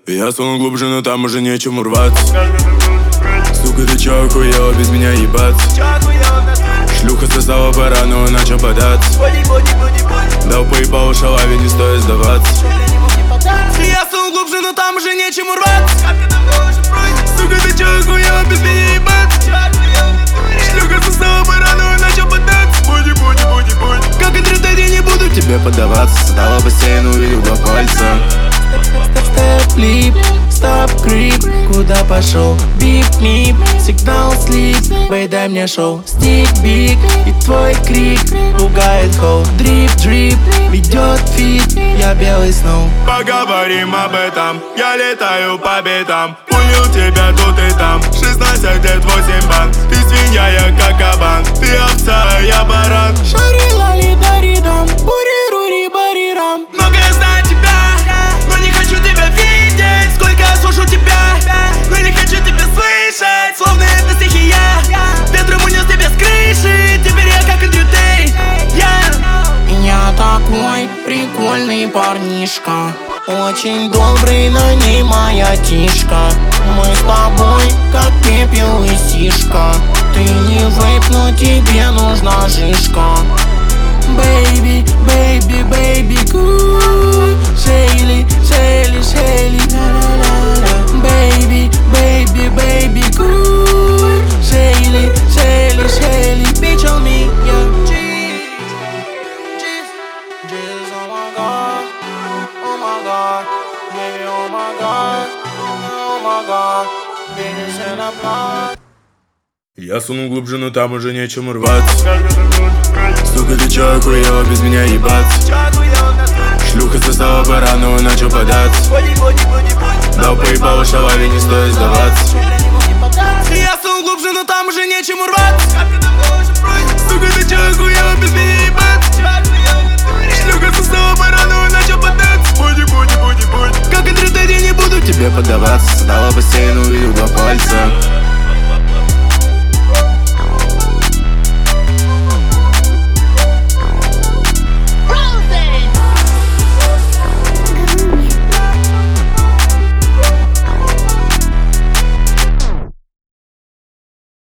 Я сунул глубже, но там уже нечем урваться. Сука, ты чё охуела без меня ебаться? Шлюха сосала пора, но начал податься. Дал поебалу шалаве, не стоит сдаваться. Я сунул глубже, но там уже нечем урваться. Сука, ты чё охуела без меня ебаться? Шлюха сосала пора, но начал податься. Буди. Как интродэд я не буду тебе поддаваться. Стала бассейн, увидел два пальца. Степ-лип, стоп-крип, куда пошел? Бип-мип, сигнал слип, бей, дай мне шоу. Стик-бик, и твой крик пугает хоу. Дрип-дрип, ведет фит, я белый сноу. Поговорим об этом, я летаю по битам. Понял тебя тут и там, 16 лет, 8 бан. Ты свинья, я как кабан. Ты овца, а я баран. Шари-лали-даридам, бури-рури-барирам. Много я знаю тебя, но не хочу тебя видеть. Сколько я слушал тебя, но не хочу тебя слышать. Словно это стихия, ветром унес тебя с крыши. Теперь я как Эндрю Тейт. Я такой прикольный парнишка, очень добрый, на ней моя тишка. Мы с тобой как пепел и сишка. Ты не вейп, но тебе нужна жишка. Baby, baby, baby, good. Шейли, шейли, шейли, ла-ла-ла-ла. Baby, baby, baby, good. Шейли, шейли, шейли. Bitch on me, yeah. Jeez, oh my god, baby, oh my god, baby, send a blood. Я сунул глубже, но там уже нечем урваться. Сука, ты чё охуела без меня ебаться? Шлюха сосала пора, но начал податься. Дал поебалу шалаве, не стоит сдаваться. Я сунул глубже, но там уже нечем урваться. Сука, ты чё охуела без меня ебаться? Шлюха сосала пора, но начал податься. Буди. Как Эндрю Тейт я не буду тебе поддаваться. Стала бассейн, увидел два пальца.